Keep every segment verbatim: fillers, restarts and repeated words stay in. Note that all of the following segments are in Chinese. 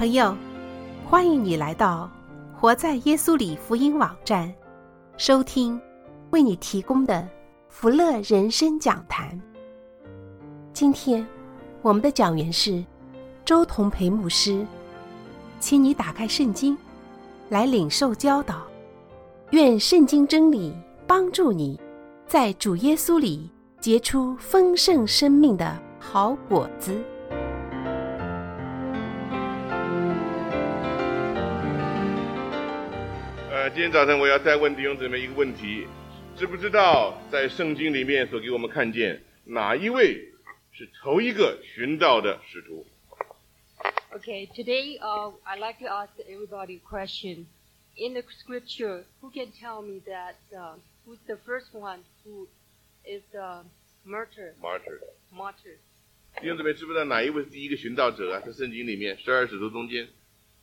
朋友，欢迎你来到活在耶稣里福音网站，收听为你提供的福乐人生讲坛。今天我们的讲员是周同培牧师，请你打开圣经来领受教导，愿圣经真理帮助你在主耶稣里结出丰盛生命的好果子。 呃，今天早晨我要再问弟兄姊妹一个问题，知不知道在圣经里面所给我们看见哪一位是头一个寻道的使徒？ Okay, today uh, I'd like to ask everybody a question. In the scripture, who can tell me that uh, who's the first one who is the martyr? Martyr. Martyr. 弟兄姊妹知不知道哪一位是第一个寻道者啊？在圣经里面十二使徒中间，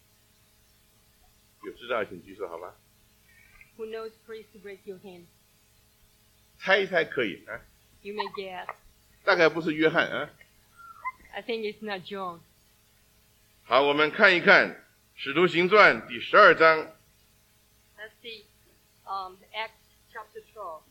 有知道请举手好吗？ Who knows? Please raise your hand. 猜一猜可以啊。 You may guess. 大概不是约翰啊。 I think it's not John. 好，我们看一看《使徒行传》第十二章。 Let's see. Um, Acts chapter twelve.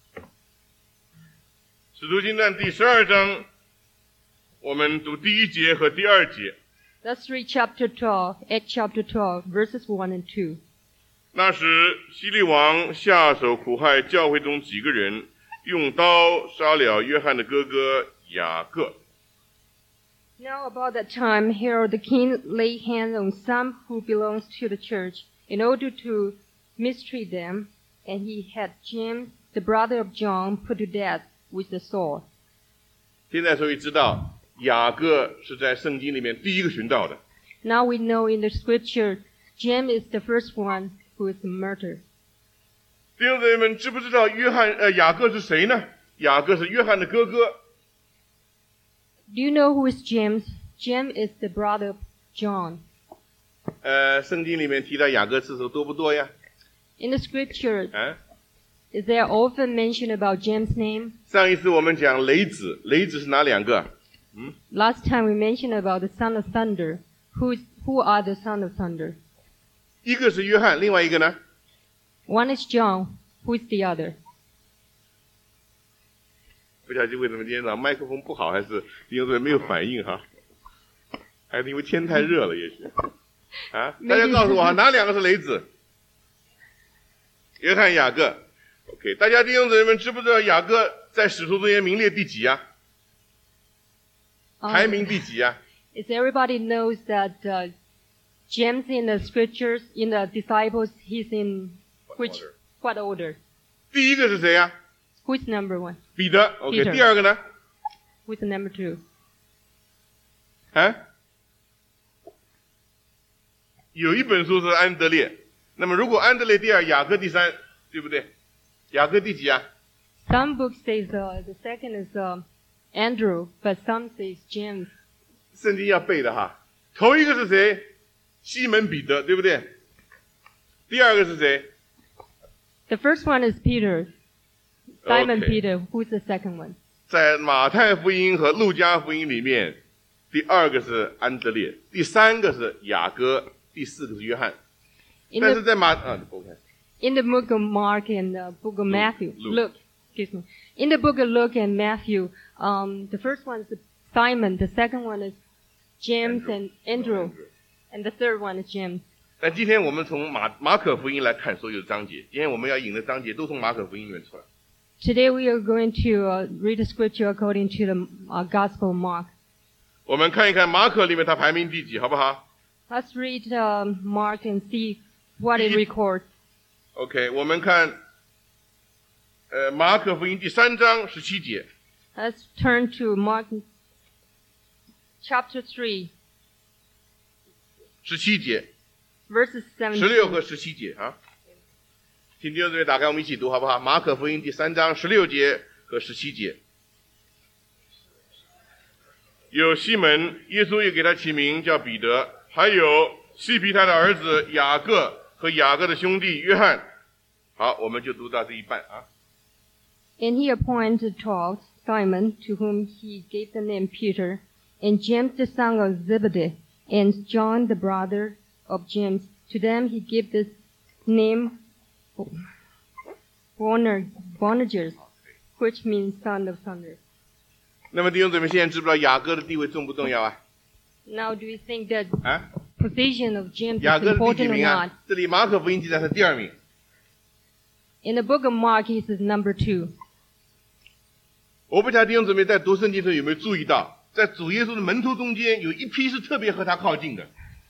使徒行传第十二章，我们读第一节和第二节。 Let's read chapter twelve, Acts chapter twelve, verses one and two. 那时希律王下手苦害教会中几个人，用刀杀了约翰的哥哥雅各。 Now about that time, Herod the king laid hands on some who belonged to the church in order to mistreat them, and he had James, the brother of John, put to death with the sword. 现在所以知道雅各是在圣经里面第一个寻道的。 Now we know in the scripture, James is the first one who is the martyr. 弟兄姊妹们，知不知道约翰呃雅各是谁呢？雅各是约翰的哥哥。 Do you know who is James? James is the brother of John. 呃，圣经里面提到雅各次数多不多呀？ In the scripture, 啊， is there often mention about James' name? 上一次我们讲雷子，雷子是哪两个？ Last time we mentioned about the son of thunder. Who, is, who are the son of thunder? 一个是约翰，另外一个呢？ One is John. Who is the other? 不晓得为什么今天早上麦克风不好，还是弟兄姊妹没有反应哈？还是因为天太热了，也许啊？大家告诉我哪两个是雷子？约翰、雅各。OK， 大家弟兄姊妹们知不知道雅各在使徒中间名列第几啊？ Um, 排名第几啊？ Is everybody knows that uh, James in the scriptures, in the disciples, he's in which order? what order? 第一个是谁啊？ Who's number one? 彼得。OK， Peter 第二个呢？ Who's the number two? 啊？有一本书是安德烈，那么如果安德烈第二，雅各第三，对不对？雅各第几啊？ Some books says uh, the second is uh, Andrew, but some says James. 圣经要背的哈。头一个是谁？西门彼得，对不对？第二个是谁？ The first one is Peter, Simon Okay. Peter. Who's the second one? 在马太福音和路加福音里面，第二个是安德烈，第三个是雅各，第四个是约翰。 In 但是 the 在马啊 ，OK， in the book of Mark and the book of Matthew, Luke. Luke, excuse me. In the book of Luke and Matthew, um, the first one is Simon, the second one is James and Andrew, and the third one is James. 但今天我们从马马可福音来看所有的章节，今天我们要引的章节都从马可福音里面出来。 Today we are going to uh, read the scripture according to the uh, Gospel of Mark. 我们看一看马可里面它排名第几，好不好 Let's read um, Mark and see what it records. ？OK， 我们看，呃，马可福音第三章十七节。 Let's turn to Mark chapter three, 十七节， verses 十六 seventeen. 和十七节啊，请弟兄姊妹打开，我们一起读好不好？马可福音第三章十六节和十七节。有西门，耶稣也给他起名叫彼得，还有西庇太的儿子雅各和雅各的兄弟约翰。好，我们就读到这一半啊。 And he appointed twelve, Simon, to whom he gave the name Peter, and James the son of Zebedee, and John, the brother of James. To them he gave the name Boanerges, which means son of thunder. 那么弟兄姊妹，现在知不知道雅各的地位重不重要啊？ Now, do you think that 啊， position of James 雅 is 各的第几 important or 名 not? 啊？这里马可福音记载是第二名。 In the book of Mark, he is number two. 我不晓得弟兄姊妹在读圣经的时候有没有注意到，在主耶稣的门徒中间有一批是特别和他靠近的。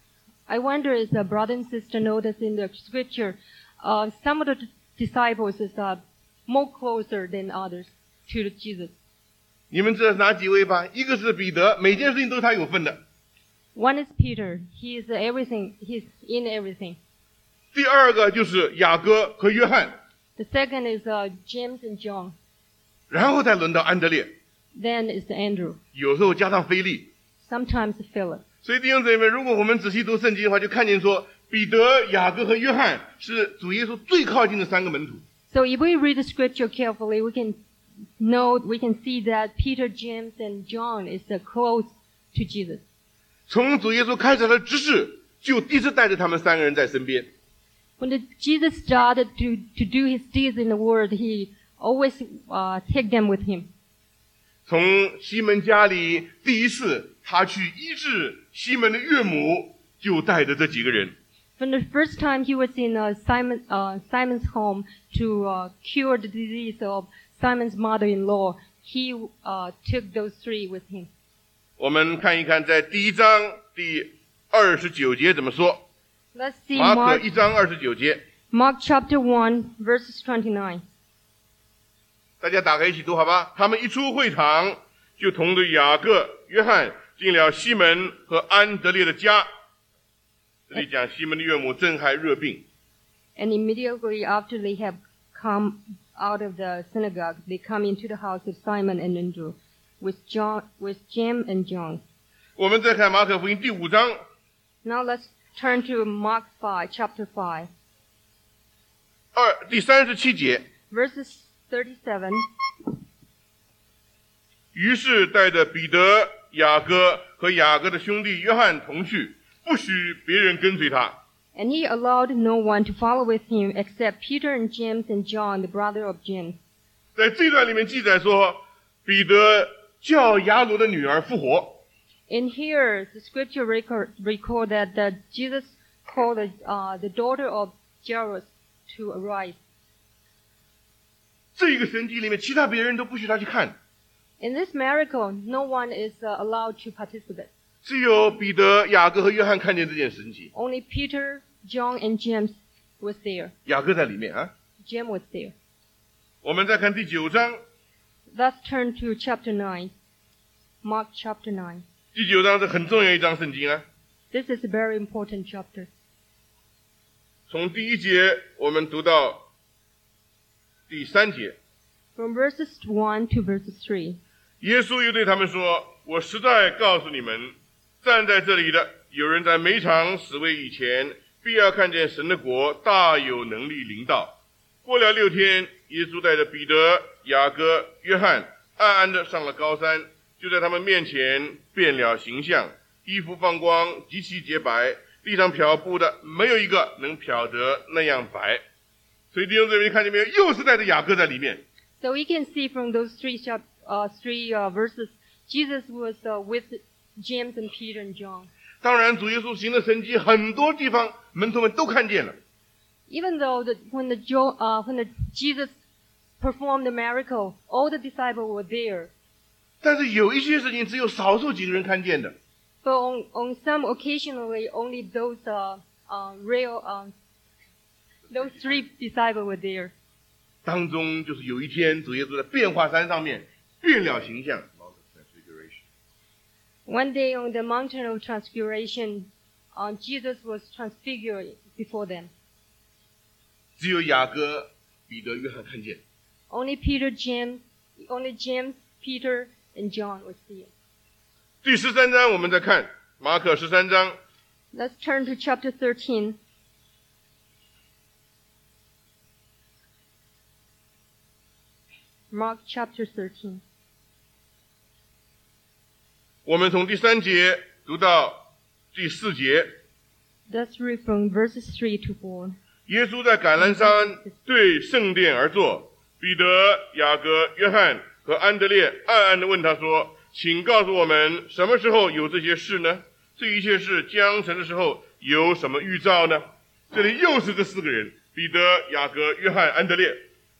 I wonder if the brother and sister notice in the scripture, uh, some of the disciples is uh, more closer than others to Jesus. 你们知道是哪几位吧？一个是彼得，每件事情都是他有份的。 One is Peter. He is everything. He's in everything. 第二个就是雅各和约翰， The second is uh, James and John. 然后才轮到安德烈， Then is Andrew. 有时候加上腓力。 Sometimes Philip. 所以弟兄姊妹，如果我们仔细读圣经的话，就看见说，彼得、雅各和约翰是主耶稣最靠近的三个门徒。 So if we read the scripture carefully, we can know, we can see that Peter, James, and John is uh, close to Jesus. 从主耶稣开始他的执事，就一直带着他们三个人在身边。 When the, Jesus started to, to do his deeds in the world, he always uh, take them with him. 从西门家里第一次他去医治西门的岳母，就带着这几个人。 From the first time he was in uh, Simon, uh, Simon's home to uh, cure the disease of Simon's mother-in-law, he uh, took those three with him. 我们看一看，在第一章第二十九节怎么说？ Let's see 马可 Mark, 一章二十九节， Mark chapter one, verses twenty-nine. 大家打开一起读好吧？他们一出会场，就同着雅各、约翰进了西门和安德烈的家。这里讲西门的岳母正害热病， And immediately after they have come out of the synagogue, they come into the house of Simon and Andrew with John, with James and John. 我们再看马可福音第五章 Now let's turn to Mark five, chapter five, 二第三十七节。 verses thirty-seven. 于是带着彼得、雅各和雅各的兄弟约翰同去，不许别人跟随他。 And he allowed no one to follow with him except Peter and James and John, the brother of James. 在这段里面记载说，彼得叫雅鲁的女儿复活。 In here, the scripture record, record that, that Jesus called the, uh, the daughter of Jairus to arise. 这一个神迹里面，其他别人都不许他去看， In this miracle, no one is uh, allowed to participate. 只有彼得、雅各和约翰看见这件神迹。 Only Peter, John, and James was there. 雅各在里面啊。 James was there. 我们再看第九章， Let's turn to chapter nine. Mark chapter nine. 第九章是很重要一章圣经啊。 This is a very important chapter. 从第一节我们读到第三节， From verses one to verses three. 耶稣又对他们说：“我实在告诉你们，站在这里的有人在每场死位以前，必要看见神的国大有能力临到。”过了六天，耶稣带着彼得、雅各、约翰暗暗地上了高山，就在他们面前变了形象，衣服放光，极其洁白，地上漂布的没有一个能漂得那样白。所以弟兄姊妹看见没有？又是带着雅各在里面。 So we can see from those three chap- uh, three uh, verses, Jesus was uh, with James and Peter and John. 当然，主耶稣行的神迹，很多地方门徒们都看见了。 Even though the, when the Jo- uh, when the Jesus performed the miracle, all the disciples were there. 但是有一些事情只有少数几个人看见的。 But on, on some occasionally, only those uh, uh, real uh, those three disciples were there. 当中就是有一天，主耶稣在变化山上面变了形象。 One day on the mountain of transfiguration, uh, Jesus was transfigured before them. 只有雅各、彼得、约翰看见。 Only Peter, James, only James, Peter, and John were there. 第十三章我们再看马可十三章， Let's turn to chapter thirteen. Mark chapter thirteen. 我们从第三节读到第四节。 Let's read from verses three to four. 耶稣在橄榄山对圣殿而坐，彼得、雅各、约翰和安德烈暗暗地问他说：请告诉我们，什么时候有这些事呢？这一切事将成的时候有什么预兆呢？这里又是这四个人，彼得、雅各、约翰、安德烈。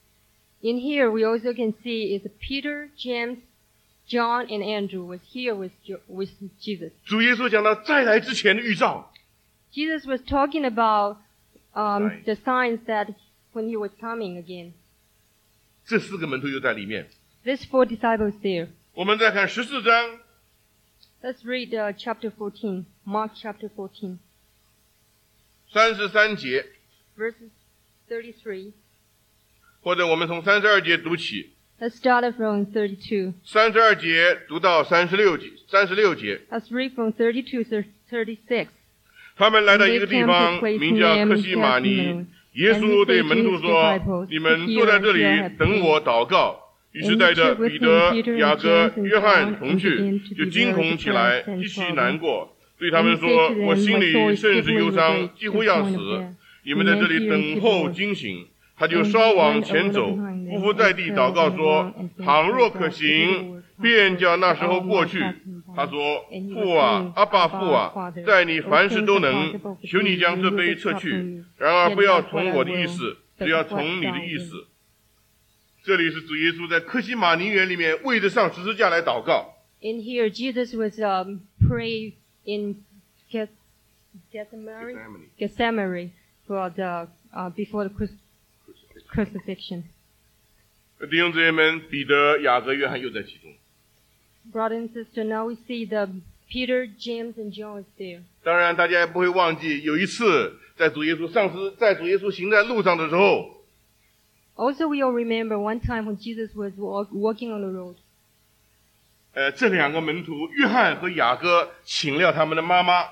In here we also can see is Peter, James, John, and Andrew was here with, with Jesus. 主耶稣讲到再来之前的预兆。 Jesus was talking about um, Signs. the signs that when he was coming again. 这四个门徒又在里面。 There's four disciples there. 我们再看十四章。 Let's read uh, chapter fourteen, Mark chapter fourteen. 三十三节， Verses thirty-three. 或者我们从三十二节读起。 Let's start from thirty-two. 三十二节读到三十六节，三十六节。 Let's read from thirty-two to thirty-six. 他们来到一个地方，名叫克西马尼。耶稣对门徒说：你们坐在这里等我祷告。于是带着彼得、雅各、约翰同去，就惊恐起来，极其难过，对他们说：我心里甚是忧伤，几乎要死。你们在这里等候惊醒。他就稍往前走，匍匐在地祷告说：倘若可行，便叫那时候过去。他说：父啊，阿爸父啊，在你凡事都能，求你将这杯撤去，然而不要从我的意思，只要从你的意思。这里是主耶稣在客西马尼园里面为着上十字架来祷告。 In here, Jesus was um, praying in Geth- Gethsemane, Gethsemane for the uh, before the cruci- crucifixion. 弟兄姊妹们，彼得、雅各、约翰又在其中。 Brother and sister, now we see the Peter, James, and John is there. 当然，大家也不会忘记，有一次在主耶稣上十，在主耶稣行在路上的时候。 Also, we all remember one time when Jesus was walk, walking on the road. 呃，这两个门徒约翰和雅各请了他们的妈妈，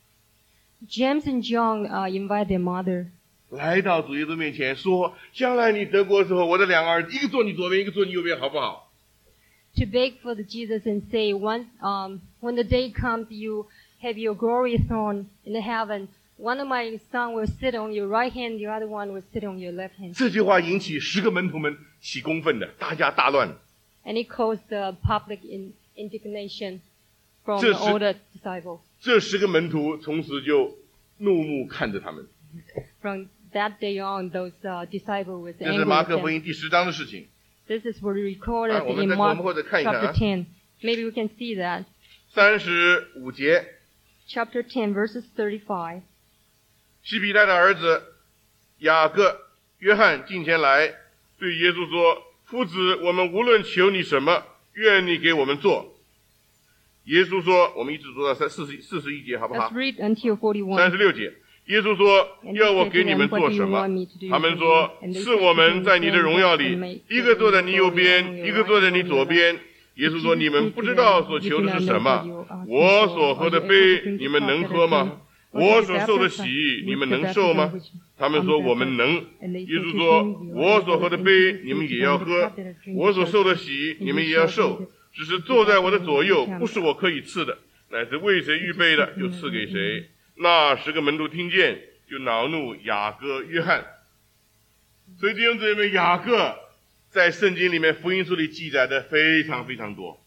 James and John uh, invite their mother. 来到主耶稣面前说：将来你得国的时候，我的两个儿子，一个坐你左边，一个坐你右边，好不好？ To beg for the Jesus and say, once, um, when the day comes, you have your glory throne in the heaven. One of my sons will sit on your right hand, the other one will sit on your left hand. 这句话引起十个门徒们起公愤的，大家大乱。 And it caused the public in, indignation from 这 the 是 older disciples. 这十个门徒从此就怒目看着他们。 From that day on, those uh, disciples were 这是 angry 马 with 可福 them. 音第十章的事情。 This is what recorded 啊，我们 in 再- Mark 我们或者看一看啊。 chapter ten. Maybe we can see that. 三十五节， Chapter ten, verses thirty-five. 西庇太的儿子雅各、约翰进前来，对耶稣说：夫子，我们无论求你什么，愿你给我们做。耶稣说，我们一直读到三四十四十一节，好不好 Let's？ read until 三 forty-one. 十六节，耶稣说：要我给你们做什么？他们说：是我们在你的荣耀里，一个坐在你右边，一个坐在你左边。耶稣说：你们不知道所求的是什么？我所喝的杯，你们能喝吗？我所受的洗，你们能受吗？他们说：我们能。耶稣说：我所喝的杯，你们也要喝；我所受的洗，你们也要受。只是坐在我的左右，不是我可以赐的，乃是为谁预备的，就赐给谁。那十个门徒听见，就恼怒雅各、约翰。所以弟兄姊妹，雅各在圣经里面福音书里记载的非常非常多。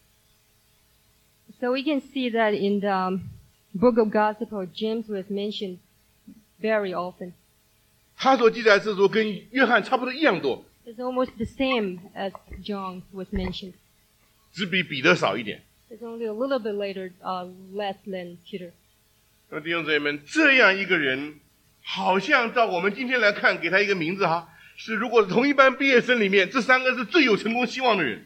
So we can see that in the um, book of Gospel, James was mentioned very often. 他所记载的次数跟约翰差不多一样多， It's almost the same as John was mentioned. 只比彼得少一点。 It's only a little bit later, uh, less than Peter. 那弟兄姊妹们，这样一个人，好像到我们今天来看，给他一个名字哈，是如果同一班毕业生里面，这三个是最有成功希望的人。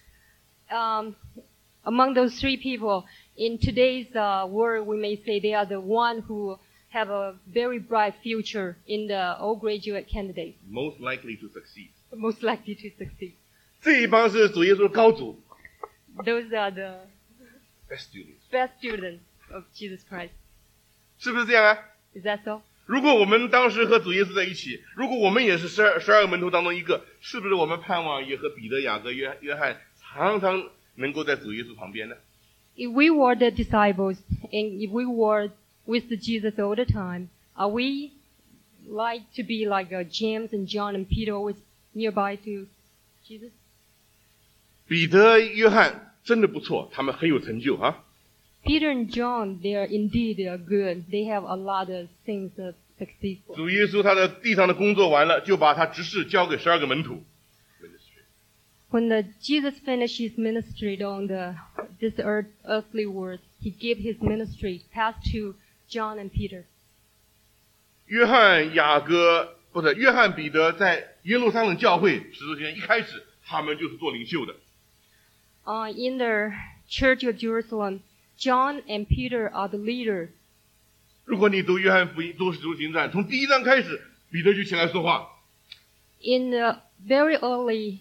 Um, among those three people, in today's uh, world, we may say they are the one who have a very bright future in the all graduate candidates, Most likely to succeed。 most likely to succeed. 这一帮是主耶稣的高祖 Those are the ，best students， best students of Jesus Christ. 是不是这样啊？ Is that so? 如果我们当时和主耶稣在一起，如果我们也是十二十二个门徒当中一个，是不是我们盼望也和彼得、雅各、约约翰常常能够在主耶稣旁边呢？ If we were the disciples and if we were with the Jesus all the time? Are we like to be like uh, James and John and Peter always nearby to Jesus? 彼得、约翰真的不错，他们很有成就啊。 Peter and John, they are indeed they are good. They have a lot of things that successful. 主耶稣他的地上的工作完了，就把他职事交给十二个门徒。 When the Jesus finished his ministry on the this earth, earthly world, he gave his ministry passed to John and Peter. 约翰、雅各不是约翰、彼得在耶路撒冷教会使徒行传一开始，他们就是做领袖的。 Uh, in the church of Jerusalem, John and Peter are the leaders. 如果你读约翰福音、读使徒行传，从第一章开始，彼得就起来说话。 In the very early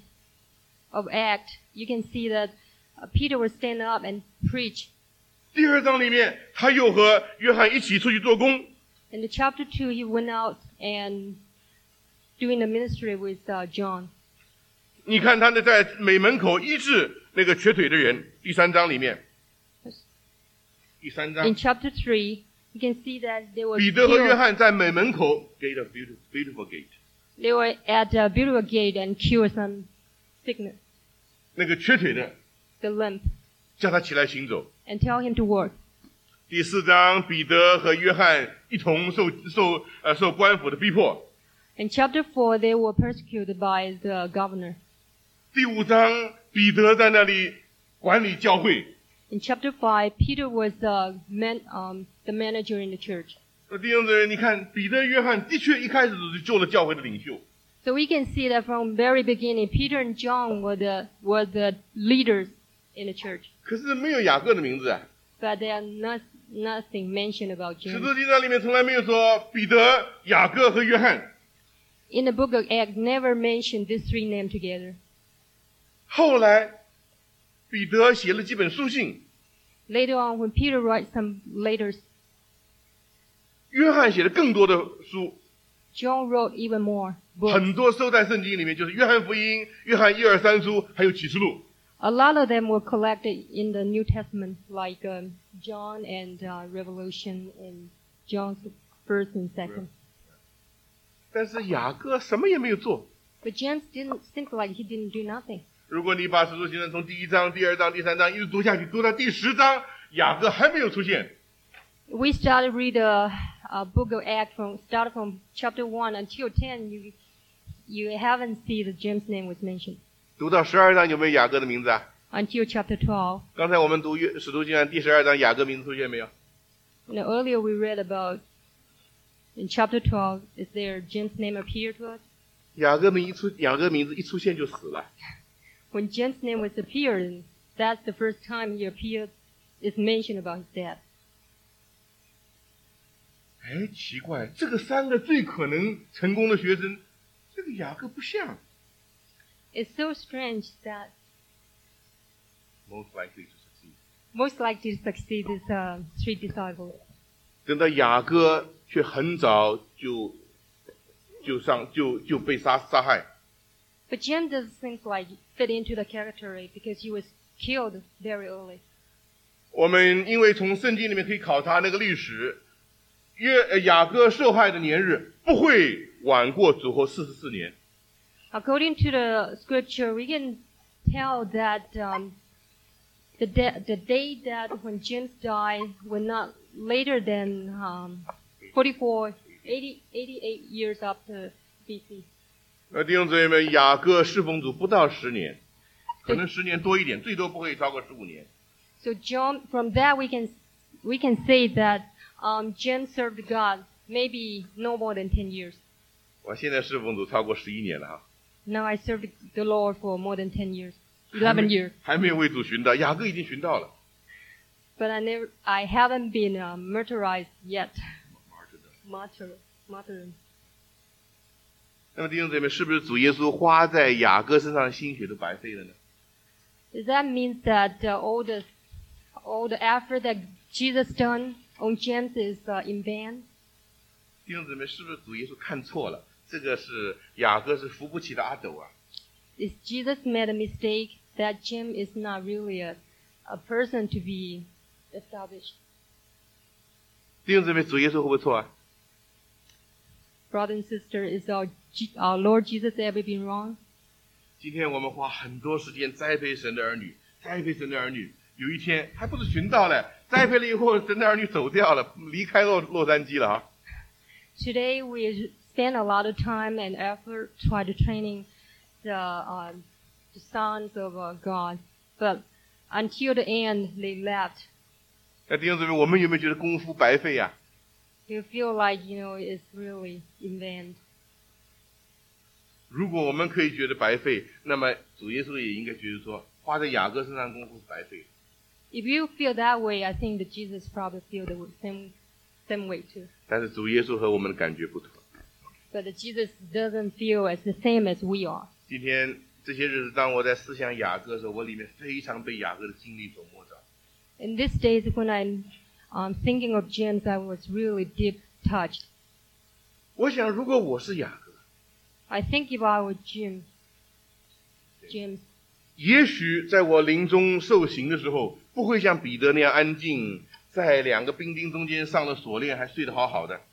of Act, you can see that uh, Peter would stand up and preach. 第二章里面，他又和约翰一起出去做工。 In the chapter two, he went out and doing the ministry with uh, John. 你看他呢，在美门口医治那个瘸腿的人。第三章里面，第三章。 In chapter three, you can see that they were 彼得和约 healed. 翰在美门口 gate of beautiful, beautiful gate， They were at a beautiful gate and cured some sickness, 那个瘸腿的 the limp, 叫他起来行走。 and tell him to work. 第四章，彼得和约翰一同受受呃受官府的逼迫。 In chapter four, they were persecuted by the governor. 第五章，彼得在那里管理教会。 In chapter five, Peter was the man, um, the manager in the church. 呃，弟兄姊妹，你看彼得、约翰的确一开始是做了教会的领袖， So we can see that from very beginning, Peter and John were the were the leaders in the church. 可是没有雅各的名字啊。 But there are not, nothing mentioned about 使 James. 徒行传里面从来没有说彼得、雅各和约翰。 In the book of Acts, never mentioned these three names together. 后来，彼得写了几本书信， Later on, when Peter writes some letters, 约翰写了更多的书， John wrote even more books. 很多收在圣经里面，就是约翰福音、约翰一二三书，还有启示录。 A lot of them were collected in the New Testament, like um, John and uh, Revelation and John's first and second. 但是雅各什么也没有做。 But James didn't seem like he didn't do nothing. 如果你把使徒行传从第一章、第二章、第三章一直读下去，读到第十章，雅各还没有出现。 We started read the uh, book of Acts from started from chapter one until ten. You you haven't seen that James' name was mentioned 读到十二章有没有雅各的名字啊？ until chapter twelve. 刚才我们读约使徒行传第十二章，雅各名字出现没有？ You know, earlier we read about in chapter twelve. Is there James' name appeared to us? 雅各名一出，雅各名字一出现就死了。 When James' name was appeared, that's the first time he appeared. Is mentioned about his death. 哎，奇怪，这个三个最可能成功的学生，这个雅各不像。 It's so strange that Most likely to succeed. most likely to succeed is uh, three disciples. 等到雅各却很早就就上就就被杀杀害。 But James doesn't seem like fit into the character because he was killed very early. 我们因为从圣经里面可以考察那个历史，约呃雅各受害的年日不会晚过主后四十四年。 According to the scripture, we can tell that um, the, de- the day that when James died were not later than um, forty-four, eighty, eighty-eight years after B C. 呃，弟兄姊妹们，雅各侍奉主不到十年，可能十年多一点，最多不会超过十五年。 So John, from that we can we can say that um, James served God maybe no more than ten years. 我现在侍奉主超过十一年了哈， Now I served the Lord for more than ten years, 还 eleven 没 years. 还没有为主寻道，雅各已经寻到了。 But I never, I haven't been uh, martyrized yet. Martyr, martyr. 那么弟兄姊妹，是不是主耶稣花在雅各身上的心血都白费了呢？ Does that mean that uh, all the all the effort that Jesus done on James is uh, in vain? 弟兄姊妹，是不是主耶稣看错了？这个是雅各是扶不起的阿斗啊！ Is Jesus made a mistake that James is not really a, a person to be established? 弟兄姊妹，主耶稣会不会错啊？ Brother and sister, is our, our Lord Jesus ever been wrong? 今天我们花很多时间栽培神的儿女，栽培神的儿女，有一天还不是寻到了，栽培了以后，神的儿女走掉了，离开洛洛杉矶了啊。 Today we spend a lot of time and effort try to training the, uh, the sons of uh, God, but until the end they left. 那弟兄姊妹，我们有没有觉得功夫白费呀、啊？ You feel like, you know, it's really in vain. 如果我们可以觉得白费，那么主耶稣也应该觉得说，花在雅各身上功夫是白费的。 If you feel that way, I think that Jesus probably feel the same same way too. 但是主耶稣和我们的感觉不同。 But Jesus doesn't feel as the same as we are. 今天这些日子，当我在思想雅各的时候，我里面非常被雅各的经历所摸着。 In these days, when I'm um, thinking of James, I was really deep touched. 我想，如果我是雅各， I think if I were Jim, James, 也许在我临终受刑的时候，不会像彼得那样安静，在两个兵丁中间上了锁链，还睡得好好的。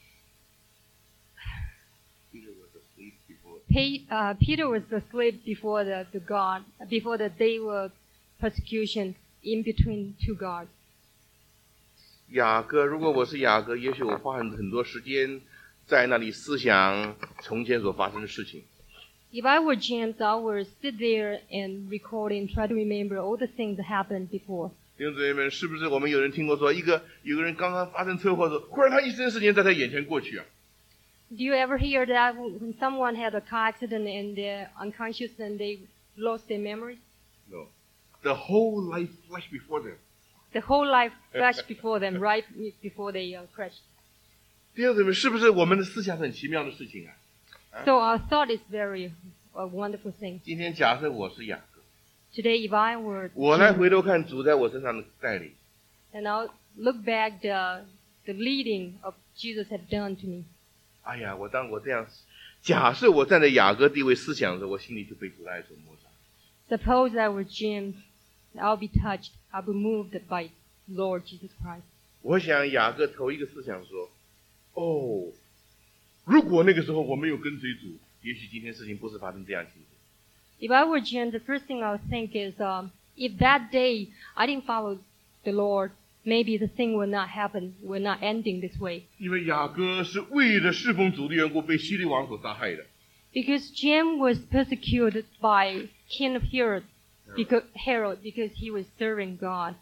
Pe- uh, Peter was asleep before the, the God, before the day of persecution, in between two guards. 雅各，如果我是雅各，也许我花很很多时间在那里思想从前所发生的事情。 If I were James, I would sit there and record and try to remember all the things that happened before. 弟兄姊妹们，是不是我们有人听过说，一个有个人刚刚发生车祸的时候，忽然他一生时间在他眼前过去啊？ Do you ever hear that when someone had a car accident and they're unconscious and they lost their memory? No, the whole life flashed before them. The whole life flashed before them right before they uh, crashed. 弟兄姊妹，是不是我们的思想是很奇妙的事情啊？ So our thought is very a wonderful thing. 今天假设我是雅各， Today, if I were 我来 James, 回头看主在我身上的带领， and I'll look back the the leading of Jesus had done to me. 哎呀，我当我这样，假设我站在雅各地位思想的时候，我心里就被主的爱所摸着。 Suppose I were James, I'll be touched, I'll be moved by Lord Jesus Christ. 我想雅各头一个思想说，哦，如果那个时候我没有跟随主，也许今天事情不是发生这样情形。 If I were James, the first thing I would think is, um, if that day I didn't follow the Lord, maybe the thing will not happen, will not ending this way. 因为雅各是为了侍奉主的缘故被希律王所杀害的。 Because James was persecuted by King of Herod, because, Herod, because he was serving God.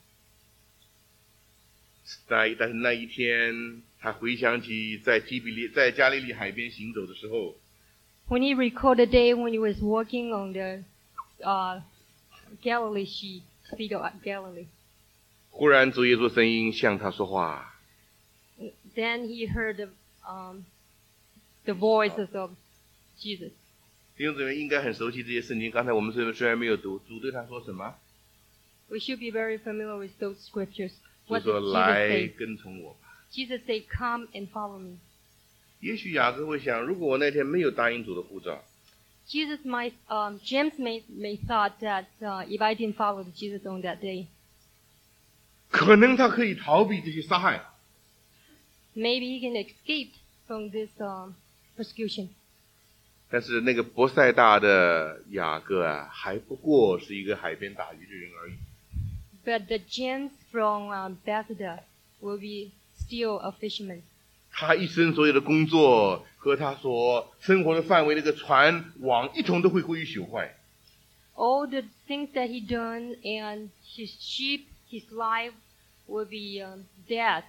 但但是那一天，他回想起在提比利在加利利海边行走的时候， When he recalled the day when he was walking on the uh, Galilee sea, Sea of Galilee, 忽然主耶稣声音向他说话。 then he heard the, um, the voices of Jesus. 弟兄姊妹应该很熟悉这些圣经。刚才我们虽然虽然没有读，主对他说什么？ We should be very familiar with those scriptures. 主 What 说 did：“ Jesus 来 say? 跟从我吧。” Jesus said, "Come and follow me." 也许雅各会想，如果我那天没有答应主的呼召， Jesus might, um, James may, may thought that uh, if I didn't follow Jesus on that day, 可能他可以逃避这些杀害。 maybe he can escape from this um, persecution. 但是那个伯赛大的雅各啊，还不过是一个海边打鱼的人而已。 But the James from um, Bethesda will be still a fisherman. 他一生所有的工作和他所生活的范围，那个船网一同都会归于朽坏。 All the things that he done and his sheep, his life will be um, dead.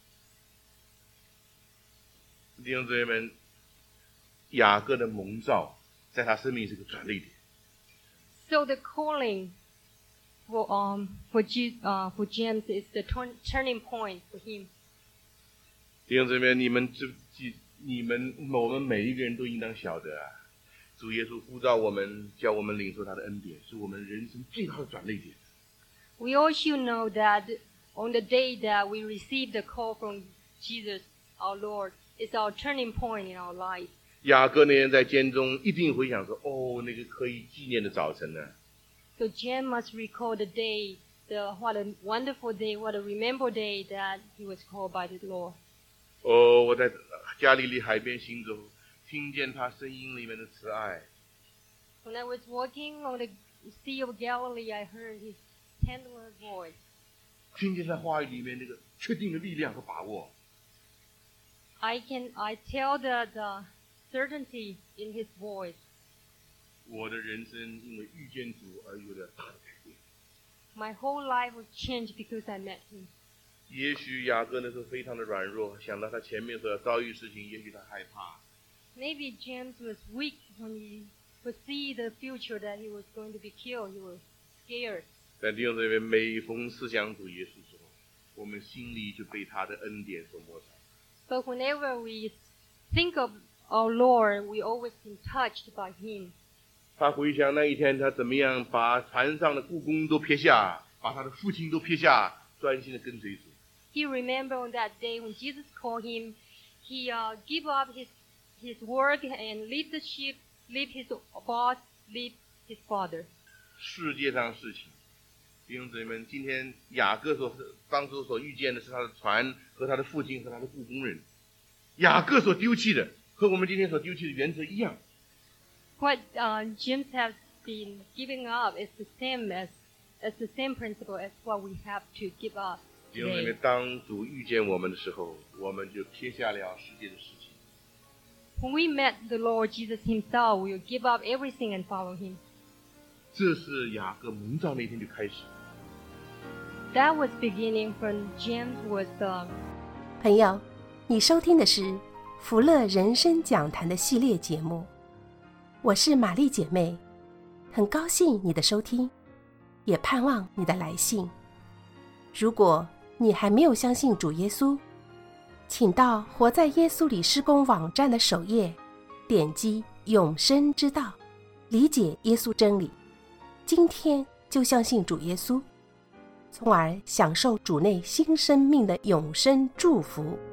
弟兄姊妹们，雅各的蒙召在他生命是个转捩点。 So the calling for um for G, uh, for James is the turn, turning point for him. 弟兄姊妹，你们知记你们我们每一个人都应当晓得啊，主耶稣呼召我们，叫我们领受他的恩典，是我们人生最大的转捩点。 We all should know that on the day that we receive the call from Jesus, our Lord, is our turning point in our life. 雅各那天在监中一定回想说：“哦，那个可以纪念的早晨呢、啊。” So James must recall the day, the, what a wonderful day, what a remembered day that he was called by the Lord. 哦，我在加利利海边行走，听见他声音里面的慈爱。 When I was walking on the Sea of Galilee, I heard his tender voice. 听见他话语里面那个确定的力量和把握。 I can, I tell the, the certainty in his voice. 我的人生因为遇见主而有了大的改变。 My whole life was changed because I met him. 也许雅各那时候非常的软弱，想到他前面所要遭遇事情，也许他害怕。 Maybe James was weak when he foresee the future that he was going to be killed. He was scared. 但弟兄姊妹，每逢思想主耶稣之后，我们心里就被他的恩典所摸着。 But whenever we think of our Lord, we always been touched by him. 他回想那一天，他怎么样把船上的雇工都撇下，把他的父亲都撇下，专心的跟随主。 He remembered on that day when Jesus called him, he uh, gave up his his work and leave the ship, leave his boss, leave his father. 世界上事情，弟兄姊妹们，今天雅各所当初所遇见的是他的船和他的父亲和他的雇工人。雅各所丢弃的和我们今天所丢弃的原则一样。 What uh, James has been giving up is the same as as the same principle as what we have to give up 弟兄姊妹， today. 当主遇见我们的时候，我们就撇下了世界的事情。 When we met the Lord Jesus himself, we will give up everything and follow him. 这是雅各蒙召那天就开始。 That was beginning from James was uh, 朋友，你收听的是福乐人生讲坛的系列节目，我是玛丽姐妹，很高兴你的收听，也盼望你的来信。如果你还没有相信主耶稣，请到活在耶稣里施工网站的首页，点击永生之道，理解耶稣真理，今天就相信主耶稣，从而享受主内新生命的永生祝福。